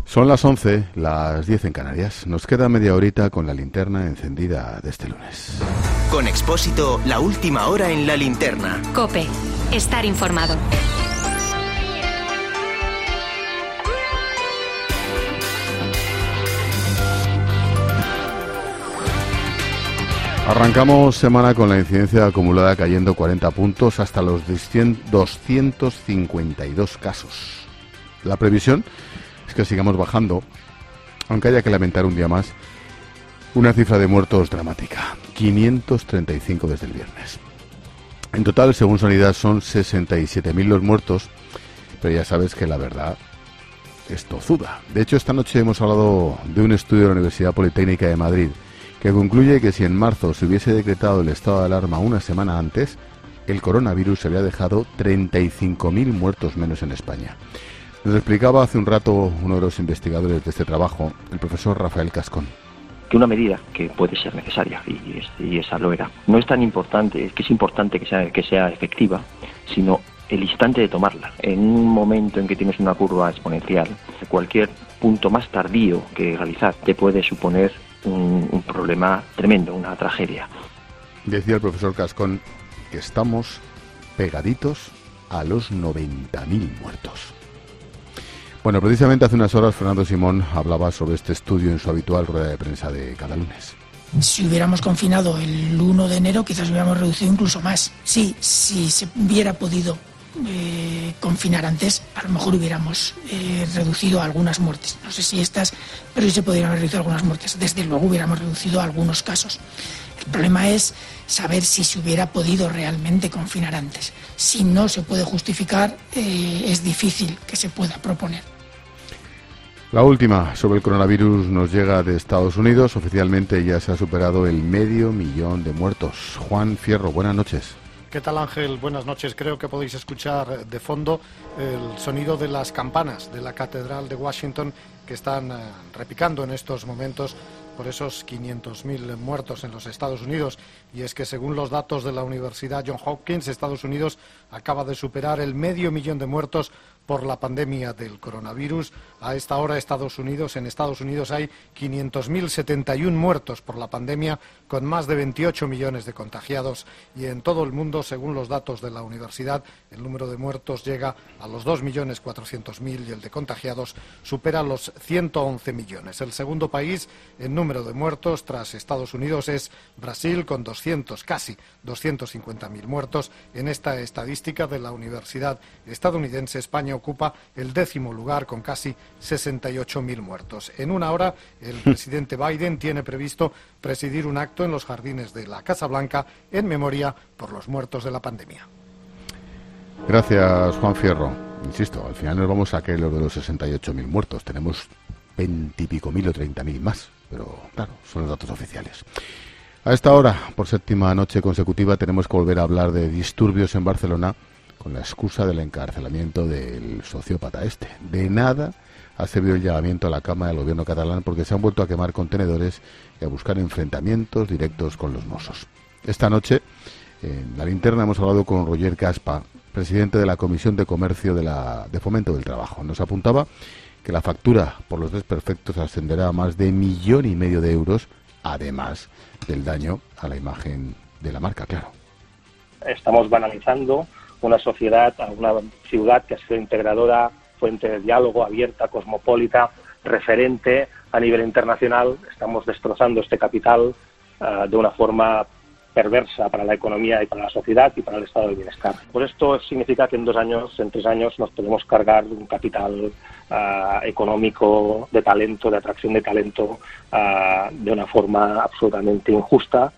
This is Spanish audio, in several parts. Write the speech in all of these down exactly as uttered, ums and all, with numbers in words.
Son las once, las diez en Canarias. Nos queda media horita con la linterna encendida de este lunes. Con Expósito, la última hora en la linterna. COPE. Estar informado. Arrancamos semana con la incidencia acumulada cayendo cuarenta puntos hasta los doscientos cincuenta y dos casos. La previsión es que sigamos bajando, aunque haya que lamentar un día más una cifra de muertos dramática, quinientos treinta y cinco desde el viernes. En total, según Sanidad, son sesenta y siete mil los muertos, pero ya sabes que la verdad es tozuda. De hecho, esta noche hemos hablado de un estudio de la Universidad Politécnica de Madrid que concluye que si en marzo se hubiese decretado el estado de alarma una semana antes, el coronavirus habría dejado treinta y cinco mil muertos menos en España. Nos explicaba hace un rato uno de los investigadores de este trabajo, el profesor Rafael Cascón. Que una medida que puede ser necesaria, y, es, y esa lo era, no es tan importante, es que es importante que sea, que sea efectiva, sino el instante de tomarla. En un momento en que tienes una curva exponencial, cualquier punto más tardío que realizar te puede suponer un, un problema tremendo, una tragedia. Decía el profesor Cascón que estamos pegaditos a los noventa mil muertos. Bueno, precisamente hace unas horas Fernando Simón hablaba sobre este estudio en su habitual rueda de prensa de cada lunes. Si hubiéramos confinado el uno de enero, quizás hubiéramos reducido incluso más. Sí, si se hubiera podido eh, confinar antes, a lo mejor hubiéramos eh, reducido algunas muertes. No sé si estas, pero sí se podrían haber reducido algunas muertes. Desde luego hubiéramos reducido algunos casos. El problema es saber si se hubiera podido realmente confinar antes. Si no se puede justificar, eh, es difícil que se pueda proponer. La última sobre el coronavirus nos llega de Estados Unidos. Oficialmente ya se ha superado el medio millón de muertos. Juan Fierro, buenas noches. ¿Qué tal, Ángel? Buenas noches. Creo que podéis escuchar de fondo el sonido de las campanas de la Catedral de Washington que están uh, repicando en estos momentos por esos quinientos mil muertos en los Estados Unidos. Y es que según los datos de la Universidad Johns Hopkins, Estados Unidos acaba de superar el medio millón de muertos por la pandemia del coronavirus. A esta hora Estados Unidos, en Estados Unidos hay quinientos mil setenta y uno muertos por la pandemia, con más de veintiocho millones de contagiados. Y en todo el mundo, según los datos de la universidad, el número de muertos llega a los dos millones cuatrocientos mil y el de contagiados supera los ciento once millones. El segundo país en número de muertos tras Estados Unidos es Brasil, con doscientos, casi doscientos cincuenta mil muertos. En esta estadística de la Universidad estadounidense, España ocupa el décimo lugar con casi sesenta y ocho mil muertos. En una hora, el presidente Biden tiene previsto presidir un acto en los jardines de la Casa Blanca en memoria por los muertos de la pandemia. Gracias, Juan Fierro. Insisto, al final nos vamos a aquello de los sesenta y ocho mil muertos. Tenemos veintipico mil o treinta mil más, pero claro, son los datos oficiales. A esta hora, por séptima noche consecutiva, tenemos que volver a hablar de disturbios en Barcelona con la excusa del encarcelamiento del sociópata este. De nada ha servido el llamamiento a la cama del gobierno catalán, porque se han vuelto a quemar contenedores y a buscar enfrentamientos directos con los Mossos. Esta noche, en la linterna, hemos hablado con Roger Caspa, presidente de la Comisión de Comercio de, la, de Fomento del Trabajo. Nos apuntaba que la factura por los desperfectos ascenderá a más de millón y medio de euros, además del daño a la imagen de la marca, claro. Estamos banalizando una sociedad, una ciudad que ha sido integradora, fuente de diálogo, abierta, cosmopolita, referente a nivel internacional. Estamos destrozando este capital uh, de una forma perversa para la economía y para la sociedad y para el estado del bienestar. Por esto significa que en dos años, en tres años, nos podemos cargar un capital uh, económico, de talento, de atracción de talento, uh, de una forma absolutamente injusta.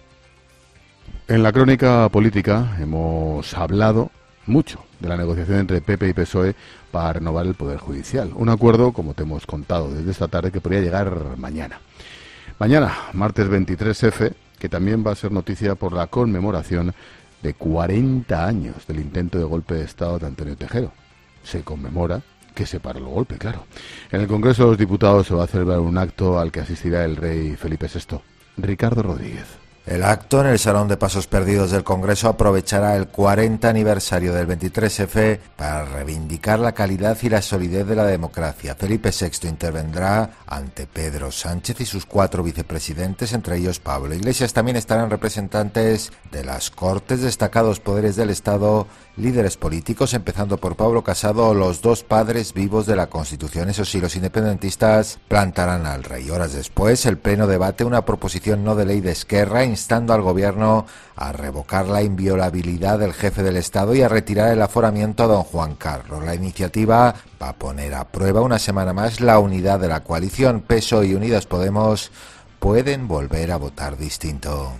En la crónica política hemos hablado mucho de la negociación entre P P y P S O E para renovar el Poder Judicial. Un acuerdo, como te hemos contado desde esta tarde, que podría llegar mañana. Mañana, martes veintitrés efe, que también va a ser noticia por la conmemoración de cuarenta años del intento de golpe de Estado de Antonio Tejero. Se conmemora que se paró el golpe, claro. En el Congreso de los Diputados se va a celebrar un acto al que asistirá el rey Felipe sexto. Ricardo Rodríguez, El acto en el Salón de Pasos Perdidos del Congreso aprovechará el cuarenta aniversario del veintitrés efe para reivindicar la calidad y la solidez de la democracia. Felipe sexto intervendrá ante Pedro Sánchez y sus cuatro vicepresidentes, entre ellos Pablo Iglesias. También estarán representantes de las Cortes, destacados poderes del Estado, líderes políticos, empezando por Pablo Casado, o los dos padres vivos de la Constitución. Eso sí, los independentistas plantarán al rey. Horas después, el Pleno debate una proposición no de ley de Esquerra instando al Gobierno a revocar la inviolabilidad del jefe del Estado y a retirar el aforamiento a don Juan Carlos. La iniciativa va a poner a prueba una semana más la unidad de la coalición. P S O E y Unidas Podemos pueden volver a votar distinto.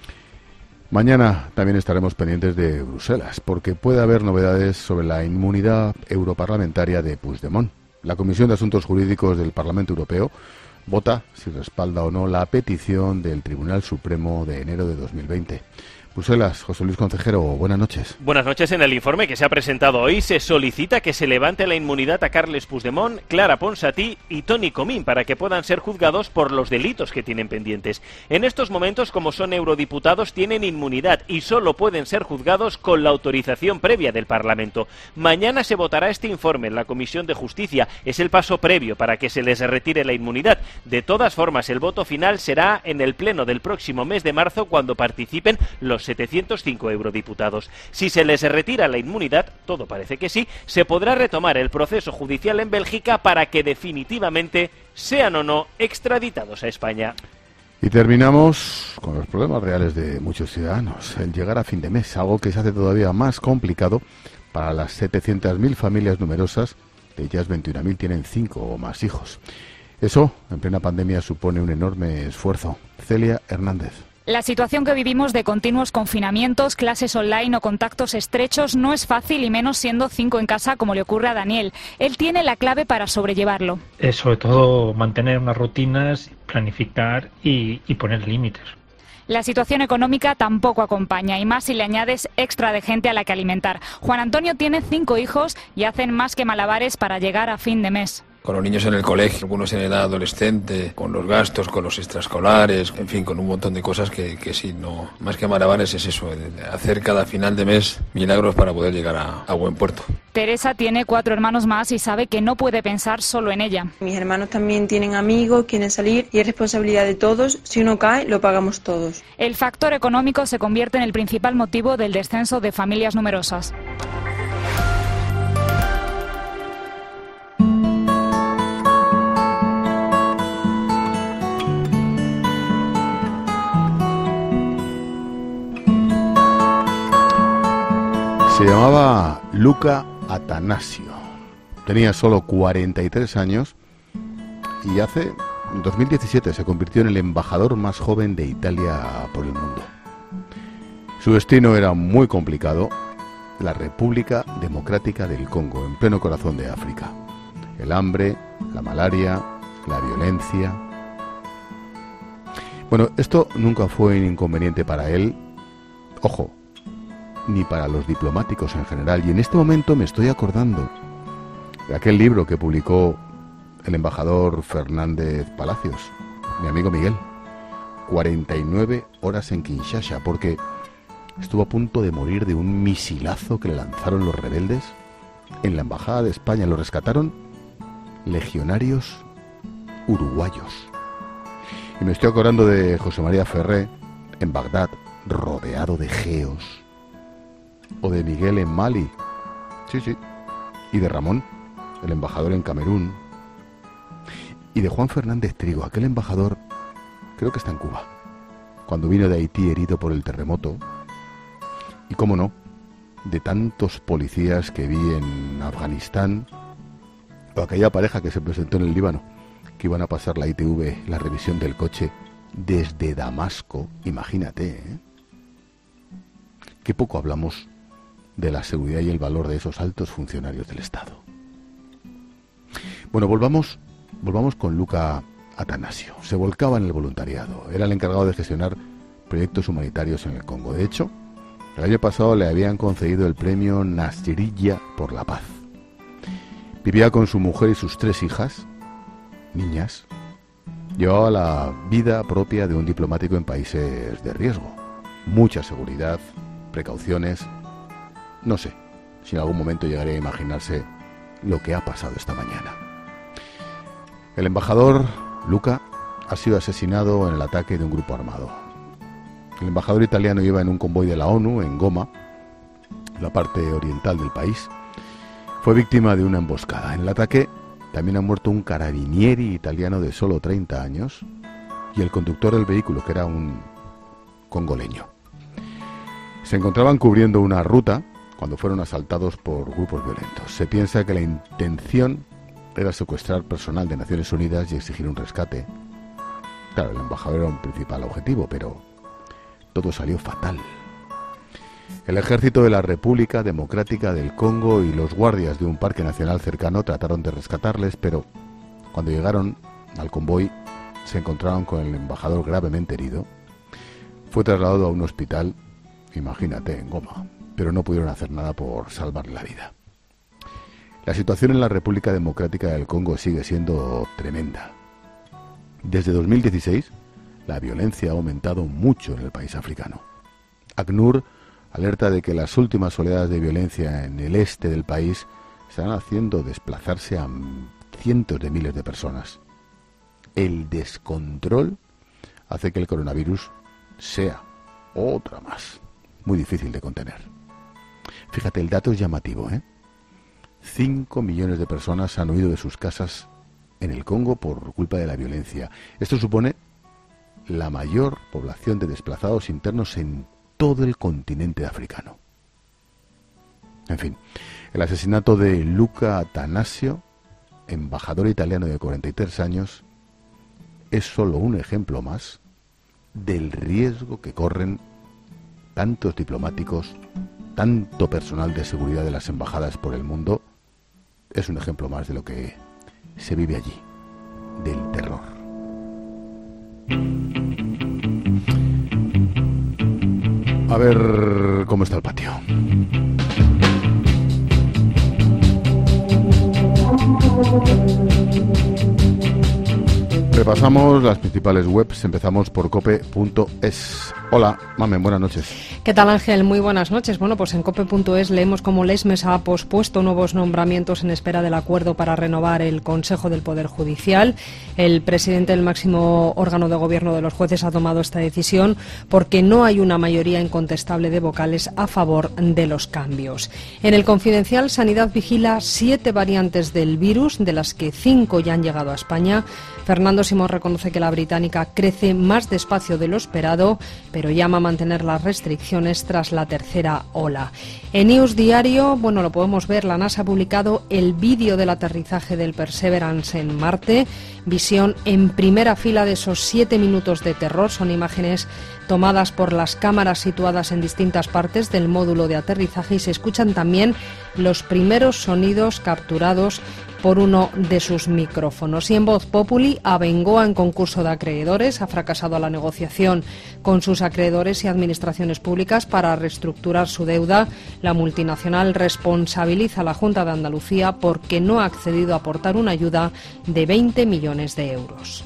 Mañana también estaremos pendientes de Bruselas, porque puede haber novedades sobre la inmunidad europarlamentaria de Puigdemont. La Comisión de Asuntos Jurídicos del Parlamento Europeo vota si respalda o no la petición del Tribunal Supremo de enero de dos mil veinte. Bruselas, José Luis Concejero, buenas noches. Buenas noches. En el informe que se ha presentado hoy se solicita que se levante la inmunidad a Carles Puigdemont, Clara Ponsatí y Toni Comín para que puedan ser juzgados por los delitos que tienen pendientes. En estos momentos, como son eurodiputados, tienen inmunidad y solo pueden ser juzgados con la autorización previa del Parlamento. Mañana se votará este informe en la Comisión de Justicia. Es el paso previo para que se les retire la inmunidad. De todas formas, el voto final será en el pleno del próximo mes de marzo, cuando participen los setecientos cinco eurodiputados. Si se les retira la inmunidad, todo parece que sí, se podrá retomar el proceso judicial en Bélgica para que definitivamente sean o no extraditados a España. Y terminamos con los problemas reales de muchos ciudadanos. El llegar a fin de mes, algo que se hace todavía más complicado para las setecientas mil familias numerosas, de ellas veintiuna mil tienen cinco o más hijos. Eso, en plena pandemia, supone un enorme esfuerzo. Celia Hernández. La situación que vivimos de continuos confinamientos, clases online o contactos estrechos no es fácil, y menos siendo cinco en casa, como le ocurre a Daniel. Él tiene la clave para sobrellevarlo. Es sobre todo mantener unas rutinas, planificar y, y poner límites. La situación económica tampoco acompaña, y más si le añades extra de gente a la que alimentar. Juan Antonio tiene cinco hijos y hacen más que malabares para llegar a fin de mes. Con los niños en el colegio, algunos en edad adolescente, con los gastos, con los extraescolares, en fin, con un montón de cosas que, que sí, no, más que malabares es eso, hacer cada final de mes milagros para poder llegar a, a buen puerto. Teresa tiene cuatro hermanos más y sabe que no puede pensar solo en ella. Mis hermanos también tienen amigos, quieren salir y es responsabilidad de todos. Si uno cae, lo pagamos todos. El factor económico se convierte en el principal motivo del descenso de familias numerosas. Se llamaba Luca Atanasio. Tenía solo cuarenta y tres años y hace en dos mil diecisiete se convirtió en el embajador más joven de Italia por el mundo. Su destino era muy complicado: la República Democrática del Congo, en pleno corazón de África. El hambre, la malaria, la violencia. Bueno, esto nunca fue un inconveniente para él. Ojo, ni para los diplomáticos en general. Y en este momento me estoy acordando de aquel libro que publicó el embajador Fernández Palacios, mi amigo Miguel, cuarenta y nueve horas en Kinshasa, porque estuvo a punto de morir de un misilazo que le lanzaron los rebeldes en la embajada de España. Lo rescataron legionarios uruguayos. Y me estoy acordando de José María Ferré en Bagdad, rodeado de geos. O de Miguel en Mali, sí, sí, y de Ramón, el embajador en Camerún, y de Juan Fernández Trigo, aquel embajador, creo que está en Cuba, cuando vino de Haití herido por el terremoto, y cómo no, de tantos policías que vi en Afganistán, o aquella pareja que se presentó en el Líbano, que iban a pasar la I T V, la revisión del coche, desde Damasco, imagínate, ¿eh? Qué poco hablamos de la seguridad y el valor de esos altos funcionarios del Estado. Bueno, volvamos, volvamos con Luca Atanasio. Se volcaba en el voluntariado. Era el encargado de gestionar proyectos humanitarios en el Congo. De hecho, el año pasado le habían concedido el premio Nasirilla por la paz. Vivía con su mujer y sus tres hijas, niñas, llevaba la vida propia de un diplomático en países de riesgo. Mucha seguridad, precauciones. No sé si en algún momento llegaré a imaginarse lo que ha pasado esta mañana. El embajador Luca ha sido asesinado en el ataque de un grupo armado. El embajador italiano iba en un convoy de la ONU en Goma, la parte oriental del país. Fue víctima de una emboscada. En el ataque también ha muerto un carabinieri italiano de solo treinta años y el conductor del vehículo, que era un congoleño. Se encontraban cubriendo una ruta cuando fueron asaltados por grupos violentos. Se piensa que la intención era secuestrar personal de Naciones Unidas y exigir un rescate. Claro, el embajador era un principal objetivo, pero todo salió fatal. El ejército de la República Democrática del Congo y los guardias de un parque nacional cercano trataron de rescatarles, pero cuando llegaron al convoy se encontraron con el embajador gravemente herido. Fue trasladado a un hospital, imagínate, en Goma, pero no pudieron hacer nada por salvarle la vida. La situación en la República Democrática del Congo sigue siendo tremenda. Desde dos mil dieciséis, la violencia ha aumentado mucho en el país africano. ACNUR alerta de que las últimas oleadas de violencia en el este del país están haciendo desplazarse a cientos de miles de personas. El descontrol hace que el coronavirus sea otra más, muy difícil de contener. Fíjate, el dato es llamativo, ¿eh? Cinco millones de personas han huido de sus casas en el Congo por culpa de la violencia. Esto supone la mayor población de desplazados internos en todo el continente africano. En fin, el asesinato de Luca Attanasio, embajador italiano de cuarenta y tres años, es solo un ejemplo más del riesgo que corren tantos diplomáticos, tanto personal de seguridad de las embajadas por el mundo. Es un ejemplo más de lo que se vive allí, del terror. A ver cómo está el patio. Repasamos las principales webs. Empezamos por cope punto es. Hola, Mamen, buenas noches. ¿Qué tal, Ángel? Muy buenas noches. Bueno, pues en cope punto es leemos cómo Lesmes ha pospuesto nuevos nombramientos en espera del acuerdo para renovar el Consejo del Poder Judicial. El presidente del máximo órgano de gobierno de los jueces ha tomado esta decisión porque no hay una mayoría incontestable de vocales a favor de los cambios. En el Confidencial, Sanidad vigila siete variantes del virus, de las que cinco ya han llegado a España. Fernando Simón reconoce que la británica crece más despacio de lo esperado, pero llama a mantener las restricciones tras la tercera ola. En News Diario, bueno, lo podemos ver, la NASA ha publicado el vídeo del aterrizaje del Perseverance en Marte. Visión en primera fila de esos siete minutos de terror. Son imágenes tomadas por las cámaras situadas en distintas partes del módulo de aterrizaje y se escuchan también los primeros sonidos capturados por uno de sus micrófonos. Y en Voz Populi, Abengoa en concurso de acreedores ha fracasado la negociación con sus acreedores y administraciones públicas para reestructurar su deuda. La multinacional responsabiliza a la Junta de Andalucía porque no ha accedido a aportar una ayuda de veinte millones de euros.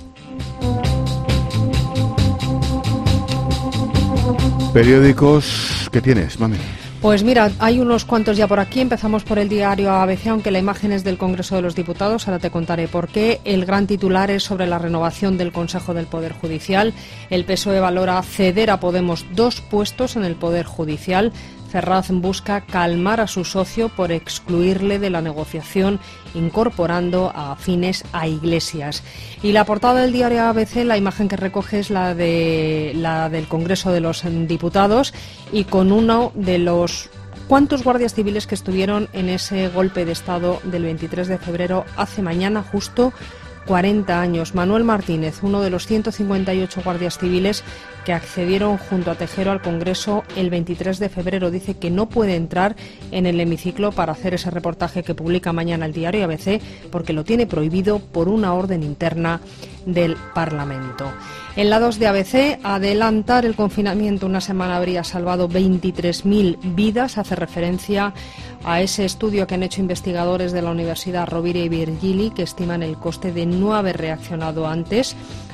Periódicos, ¿qué tienes, mami? Pues mira, hay unos cuantos ya por aquí. Empezamos por el diario A B C, aunque la imagen es del Congreso de los Diputados. Ahora te contaré por qué. El gran titular es sobre la renovación del Consejo del Poder Judicial. El P S O E valora ceder a Podemos dos puestos en el Poder Judicial. Ferraz busca calmar a su socio por excluirle de la negociación, incorporando a afines a Iglesias. Y la portada del diario A B C, la imagen que recoge es la de la del Congreso de los Diputados y con uno de los cuantos guardias civiles que estuvieron en ese golpe de Estado del veintitrés de febrero, hace mañana justo cuarenta años. Manuel Martínez, uno de los ciento cincuenta y ocho guardias civiles que accedieron junto a Tejero al Congreso el veintitrés de febrero, dice que no puede entrar en el hemiciclo para hacer ese reportaje que publica mañana el diario A B C porque lo tiene prohibido por una orden interna del Parlamento. En la dos de A B C, adelantar el confinamiento una semana habría salvado veintitrés mil vidas. Hace referencia a ese estudio que han hecho investigadores de la Universidad Rovira y Virgili, que estiman el coste de no haber reaccionado antes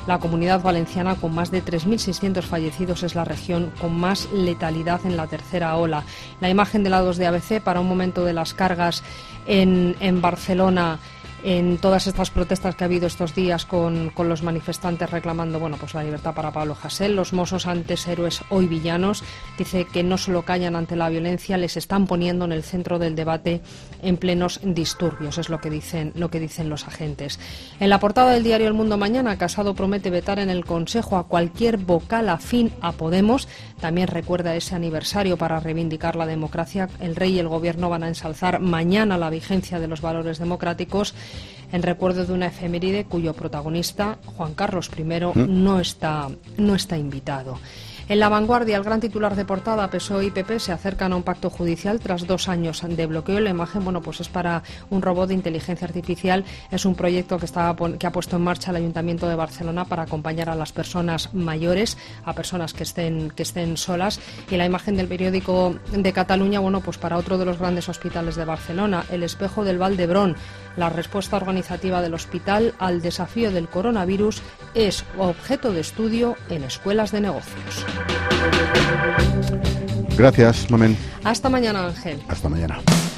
La Comunidad Valenciana, con más de tres mil seiscientos fallecidos, es la región con más letalidad en la tercera ola. La imagen de la dos de A B C para un momento de las cargas en, en Barcelona, en todas estas protestas que ha habido estos días con, con los manifestantes reclamando, bueno, pues la libertad para Pablo Hasél. Los Mossos, antes héroes, hoy villanos. Dice que no solo callan ante la violencia, les están poniendo en el centro del debate en plenos disturbios, es lo que dicen, lo que dicen los agentes. En la portada del diario El Mundo mañana, Casado promete vetar en el Consejo a cualquier vocal afín a Podemos. También recuerda ese aniversario para reivindicar la democracia. El rey y el gobierno van a ensalzar mañana la vigencia de los valores democráticos, en recuerdo de una efeméride cuyo protagonista, Juan Carlos primero, no está, no está invitado. En La Vanguardia, el gran titular de portada, P S O E y P P se acercan a un pacto judicial tras dos años de bloqueo. La imagen, bueno, pues es para un robot de inteligencia artificial. Es un proyecto que, está, que ha puesto en marcha el Ayuntamiento de Barcelona para acompañar a las personas mayores, a personas que estén, que estén solas. Y la imagen del periódico de Cataluña, bueno, pues para otro de los grandes hospitales de Barcelona, el Espejo del Val d'Hebron. La respuesta organizativa del hospital al desafío del coronavirus es objeto de estudio en escuelas de negocios. Gracias, Mamen. Hasta mañana, Ángel. Hasta mañana.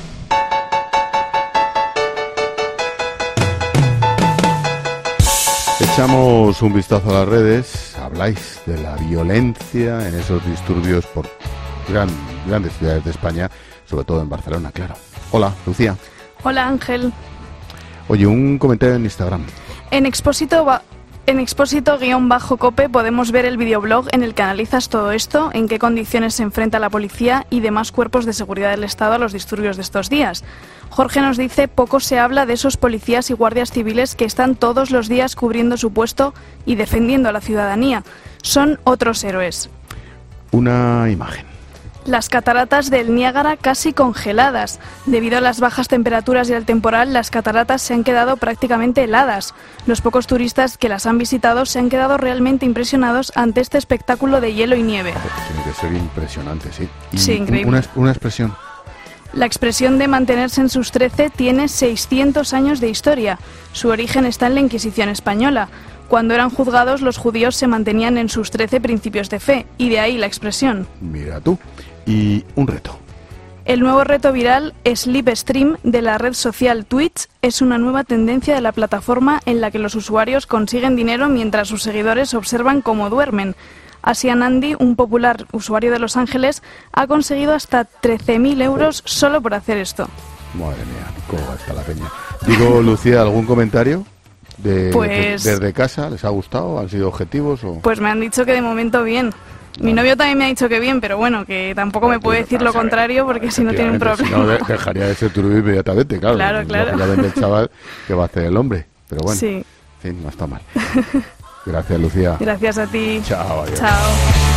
Echamos un vistazo a las redes. Habláis de la violencia en esos disturbios por gran, grandes ciudades de España, sobre todo en Barcelona, claro. Hola, Lucía. Hola, Ángel. Oye, un comentario en Instagram. En Expósito va... En Expósito-Cope podemos ver el videoblog en el que analizas todo esto, en qué condiciones se enfrenta la policía y demás cuerpos de seguridad del Estado a los disturbios de estos días. Jorge nos dice, poco se habla de esos policías y guardias civiles que están todos los días cubriendo su puesto y defendiendo a la ciudadanía. Son otros héroes. Una imagen. Las cataratas del Niágara casi congeladas. Debido a las bajas temperaturas y al temporal, las cataratas se han quedado prácticamente heladas. Los pocos turistas que las han visitado se han quedado realmente impresionados ante este espectáculo de hielo y nieve. Tiene que ser impresionante, sí. Y sí, increíble. Una, una expresión. La expresión de mantenerse en sus trece tiene seiscientos años de historia. Su origen está en la Inquisición española. Cuando eran juzgados, los judíos se mantenían en sus trece principios de fe, y de ahí la expresión. Mira tú. Y un reto. El nuevo reto viral Sleep Stream de la red social Twitch es una nueva tendencia de la plataforma en la que los usuarios consiguen dinero mientras sus seguidores observan cómo duermen. Asia Nandi, un popular usuario de Los Ángeles, ha conseguido hasta trece mil euros solo por hacer esto. Madre mía, cómo está la peña. Digo, Lucía, ¿algún comentario? De, pues, de, ¿Desde casa les ha gustado? ¿Han sido objetivos? O? Pues me han dicho que de momento bien. Mi novio también me ha dicho que bien, pero bueno, que tampoco me puede decir lo contrario porque si no tiene un problema. Si no, dejaría de ser tu novio inmediatamente, claro. Claro, claro. Lógicamente el chaval que va a hacer el hombre, pero bueno, sí. En fin, no está mal. Gracias, Lucía. Gracias a ti. Chao, adiós. Chao.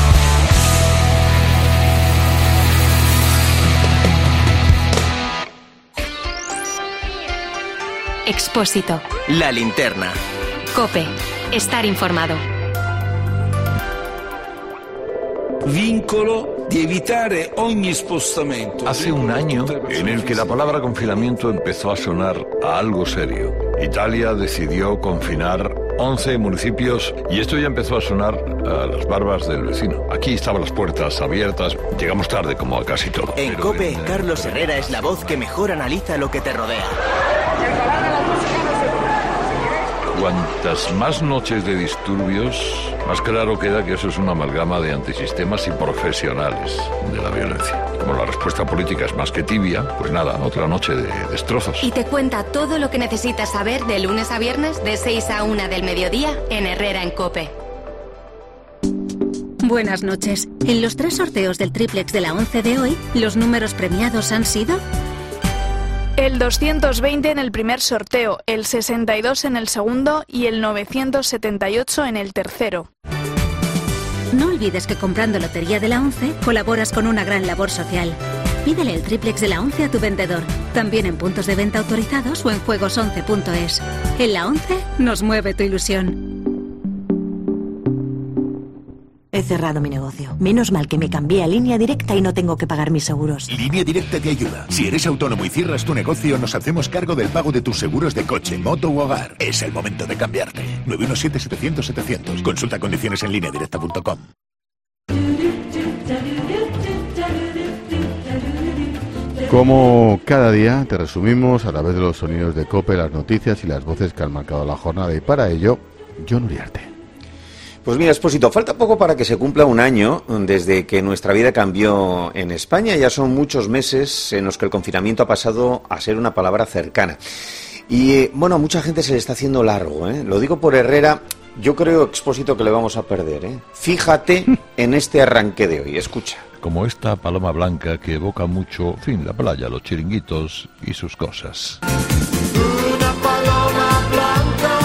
Expósito. La linterna. COPE. Estar informado. Vincolo di evitare ogni spostamento. Hace un año en el que la palabra confinamiento empezó a sonar a algo serio. Italia decidió confinar once municipios y esto ya empezó a sonar a las barbas del vecino. Aquí estaban las puertas abiertas, llegamos tarde como a casi todo. En COPE, Carlos Herrera es la voz que mejor analiza lo que te rodea. Cuantas más noches de disturbios, más claro queda que eso es una amalgama de antisistemas y profesionales de la violencia. Como la respuesta política es más que tibia, pues nada, otra noche de destrozos. Y te cuenta todo lo que necesitas saber de lunes a viernes de seis a una del mediodía en Herrera en COPE. Buenas noches. En los tres sorteos del triplex de la once de hoy, los números premiados han sido... El doscientos veinte en el primer sorteo, el sesenta y dos en el segundo y el novecientos setenta y ocho en el tercero. No olvides que comprando Lotería de la once colaboras con una gran labor social. Pídele el triplex de la once a tu vendedor, también en puntos de venta autorizados o en juegos once punto es. En la once nos mueve tu ilusión. He cerrado mi negocio. Menos mal que me cambié a Línea Directa y no tengo que pagar mis seguros. Línea Directa te ayuda. Si eres autónomo y cierras tu negocio, nos hacemos cargo del pago de tus seguros de coche, moto u hogar. Es el momento de cambiarte. nueve uno siete, setecientos, setecientos. Consulta condiciones en línea directa punto com. Como cada día, te resumimos a través de los sonidos de COPE las noticias y las voces que han marcado la jornada. Y para ello, Jon Uriarte. Pues mira, Expósito, falta poco para que se cumpla un año desde que nuestra vida cambió en España. Ya son muchos meses en los que el confinamiento ha pasado a ser una palabra cercana. Y, eh, bueno, a mucha gente se le está haciendo largo, ¿eh? Lo digo por Herrera. Yo creo, Expósito, que le vamos a perder, ¿eh? Fíjate en este arranque de hoy, escucha. Como esta paloma blanca que evoca mucho, en fin, la playa, los chiringuitos y sus cosas. Una paloma blanca.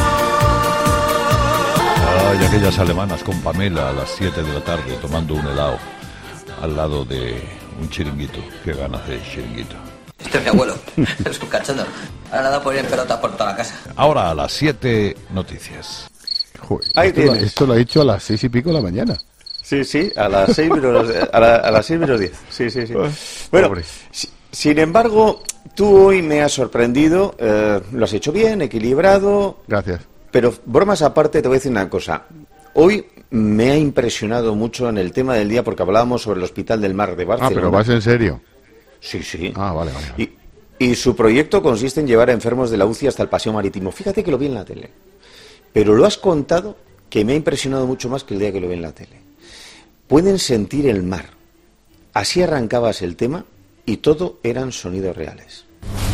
Ay, aquellas alemanas con Pamela a las siete de la tarde tomando un helado al lado de un chiringuito. Qué ganas de chiringuito. Este es mi abuelo, es un cachondo. Ahora nada por ir en pelota por toda la casa. Ahora a las siete, noticias. Joder, esto, lo, esto lo ha dicho a las seis y pico de la mañana. Sí, sí, a las seis menos, a, la, a las seis menos diez. Sí, sí, sí. Bueno, si, sin embargo, tú hoy me has sorprendido. Eh, lo has hecho bien, equilibrado. Gracias. Pero bromas aparte, te voy a decir una cosa. Hoy me ha impresionado mucho en el tema del día porque hablábamos sobre el Hospital del Mar de Barcelona. Ah, pero vas en serio. Sí, sí. Ah, vale, vale. vale. Y, y su proyecto consiste en llevar a enfermos de la U C I hasta el paseo marítimo. Fíjate que lo vi en la tele. Pero lo has contado que me ha impresionado mucho más que el día que lo vi en la tele. Pueden sentir el mar. Así arrancabas el tema y todo eran sonidos reales.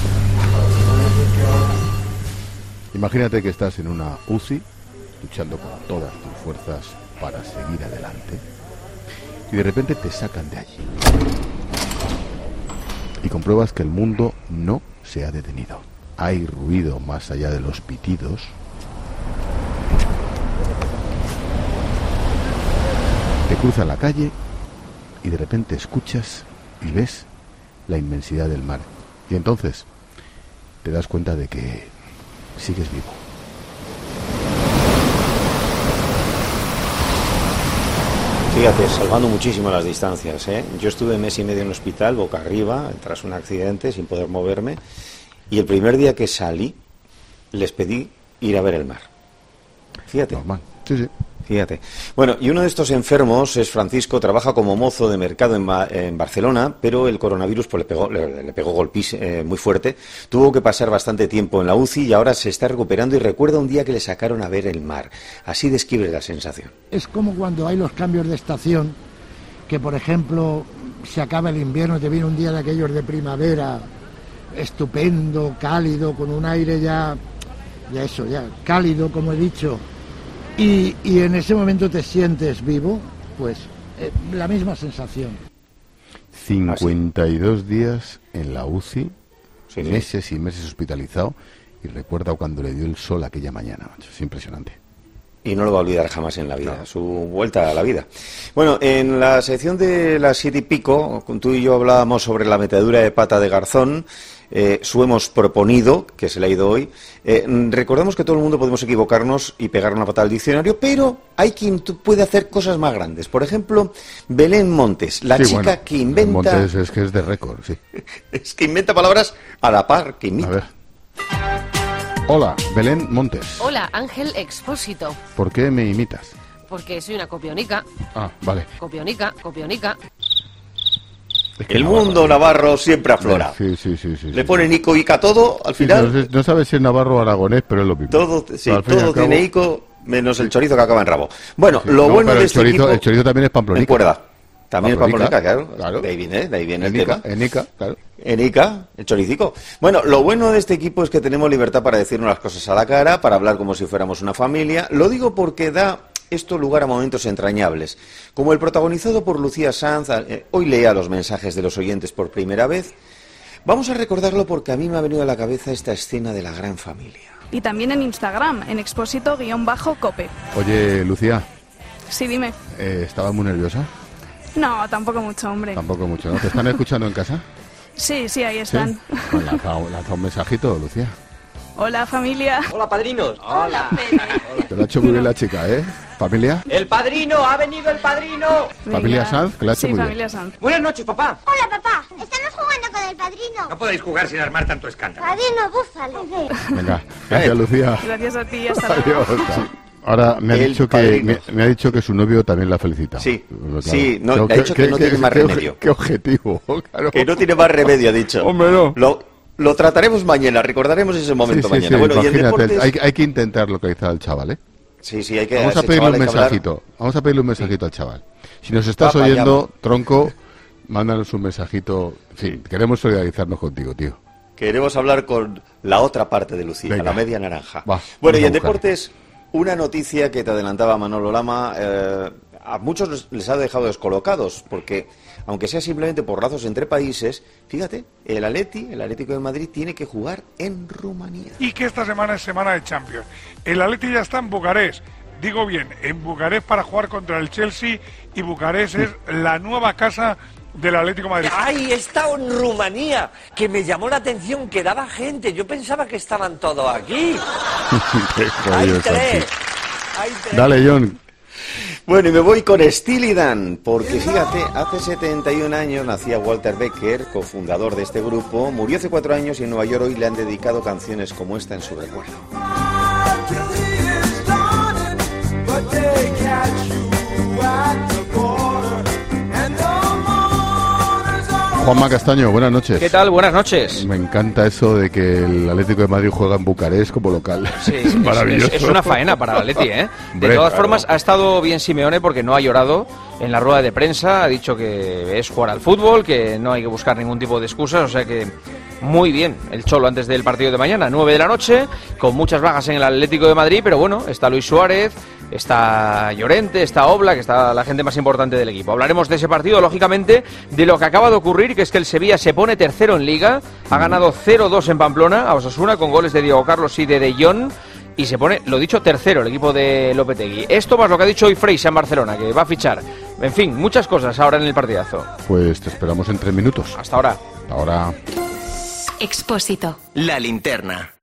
Imagínate que estás en una U C I, luchando con todas tus fuerzas para seguir adelante, y de repente te sacan de allí. Y compruebas que el mundo no se ha detenido. Hay ruido más allá de los pitidos. Te cruzas la calle y de repente escuchas y ves la inmensidad del mar. Y entonces te das cuenta de que sigues vivo. Fíjate, salvando muchísimo las distancias, ¿eh? Yo estuve mes y medio en un hospital, boca arriba, tras un accidente, sin poder moverme. Y el primer día que salí, les pedí ir a ver el mar. Fíjate. Normal. Sí, sí. Fíjate. Bueno, y uno de estos enfermos es Francisco, trabaja como mozo de mercado en, Ba- en Barcelona, pero el coronavirus pues, le pegó, le, le pegó golpes eh, muy fuerte. Tuvo que pasar bastante tiempo en la U C I y ahora se está recuperando y recuerda un día que le sacaron a ver el mar. Así describe la sensación. Es como cuando hay los cambios de estación, que por ejemplo se acaba el invierno, te viene un día de aquellos de primavera, estupendo, cálido, con un aire ya, ya eso, ya cálido, como he dicho. Y, y en ese momento te sientes vivo, pues eh, la misma sensación. cincuenta y dos días en la U C I, sí, sí. meses y meses hospitalizado, y recuerda cuando le dio el sol aquella mañana, macho. Es impresionante. Y no lo va a olvidar jamás en la vida, claro. Su vuelta a la vida. Bueno, en la sección de las siete y pico, tú y yo hablábamos sobre la metedura de pata de Garzón. Eh, su hemos proponido, que se le ha ido hoy. Eh, recordemos que todo el mundo podemos equivocarnos y pegar una patada al diccionario, pero hay quien puede hacer cosas más grandes. Por ejemplo, Belén Montes, la sí, chica bueno, que inventa... Montes es que es de récord, sí. Es que inventa palabras a la par que imita. A ver. Hola, Belén Montes. Hola, Ángel Expósito. ¿Por qué me imitas? Porque soy una copionica. Ah, vale. Copionica, copionica. Es que el Navarro, mundo Navarro siempre aflora. Sí, sí, sí, sí, Le sí, pone sí. Ico Ica todo, al Sí, final... no, no sabes si es Navarro o Aragonés, pero es lo mismo. Todo, sí, Al fin y todo al cabo- tiene Ico, menos el chorizo que acaba en rabo. Bueno, Sí, lo no, bueno pero de el este chorizo, equipo... el chorizo también es pamplonica. En cuerda. También es Pamplonica, pamplonica, claro. claro. De ahí viene, de ahí viene el Enica, tema. Enica, claro. Enica, el choricico. Bueno, lo bueno de este equipo es que tenemos libertad para decirnos las cosas a la cara, para hablar como si fuéramos una familia. Lo digo porque da esto lugar a momentos entrañables, como el protagonizado por Lucía Sanz. Eh, hoy lea los mensajes de los oyentes por primera vez. Vamos a recordarlo porque a mí me ha venido a la cabeza esta escena de la gran familia. Y también en Instagram, en expósito-cope. Oye, Lucía, Sí, dime. eh, ¿estabas muy nerviosa? No, tampoco mucho, hombre. Tampoco mucho, ¿no? ¿Te están escuchando en casa? Sí, sí, ahí ¿Sí? están. Pues lanza, lanza un mensajito, Lucía. Hola, familia. Hola, padrinos. Hola. Te lo ha hecho muy bien la chica, ¿eh? ¿Familia? El padrino, ha venido el padrino. ¿Familia Sanz? Que la ha hecho Sí, muy bien. familia Sanz. Buenas noches, papá. Hola, papá. Estamos jugando con el padrino. No podéis jugar sin armar tanto escándalo. Padrino, búfalo. Venga, gracias, Lucía. Gracias a ti, hasta luego. Adiós. Ahora me ha El dicho que padrino. me, me ha dicho que su novio también la felicita. Sí, Claro. sí, no, Claro, le ha dicho que no tiene más qué- remedio. Qué objetivo, claro. Que no tiene más remedio, ha dicho. Hombre, no. Lo, lo trataremos mañana, recordaremos ese momento Sí, sí, mañana. sí, bueno, y en imagínate, deportes... hay, hay que intentar localizar al chaval, ¿eh? Sí, sí, hay que... Vamos a a ese pedirle chaval un hay que hablar. mensajito. Vamos a pedirle un mensajito al chaval. Si nos estás Papá, oyendo, llama. tronco, mándanos un mensajito. Sí, queremos solidarizarnos contigo, tío. Queremos hablar con la otra parte de Lucía, Venga. la media naranja. Va, bueno, vamos y a en buscar. deportes, una noticia que te adelantaba Manolo Lama, eh, a muchos les- les ha dejado descolocados, porque aunque sea simplemente por lazos entre países, fíjate, el Atleti, el Atlético de Madrid, tiene que jugar en Rumanía. Y que esta semana es semana de Champions. El Atleti ya está en Bucarest. Digo bien, en Bucarest para jugar contra el Chelsea, y Bucarest es la nueva casa del Atlético de Madrid. Ay, he estado en Rumanía, que me llamó la atención, que daba gente. Yo pensaba que estaban todos aquí. Qué Hay jodido, tres. Santi. Hay tres. Dale, John. Bueno, y me voy con Steely Dan, porque fíjate, hace setenta y un años nacía Walter Becker, cofundador de este grupo. Murió hace cuatro años y en Nueva York hoy le han dedicado canciones como esta en su recuerdo. Juanma Castaño, buenas noches. ¿Qué tal? Buenas noches. Me encanta eso de que el Atlético de Madrid juega en Bucarest como local. Sí, es maravilloso. Es, es una faena para el Atleti, ¿eh? Hombre, De todas claro. formas, ha estado bien Simeone porque no ha llorado en la rueda de prensa. Ha dicho que es jugar al fútbol, que no hay que buscar ningún tipo de excusas. O sea que muy bien el Cholo antes del partido de mañana, nueve de la noche, con muchas bajas en el Atlético de Madrid. Pero bueno, está Luis Suárez, está Llorente, está Oblak, que está la gente más importante del equipo. Hablaremos de ese partido, lógicamente, de lo que acaba de ocurrir, que es que el Sevilla se pone tercero en Liga, ha ganado cero dos en Pamplona a Osasuna con goles de Diego Carlos y de De Jong, y se pone, lo dicho, tercero el equipo de Lopetegui. Esto más lo que ha dicho hoy Freisa en Barcelona, que va a fichar. En fin, muchas cosas ahora en el partidazo. Pues te esperamos en tres minutos. Hasta ahora. Hasta ahora. Expósito. La linterna.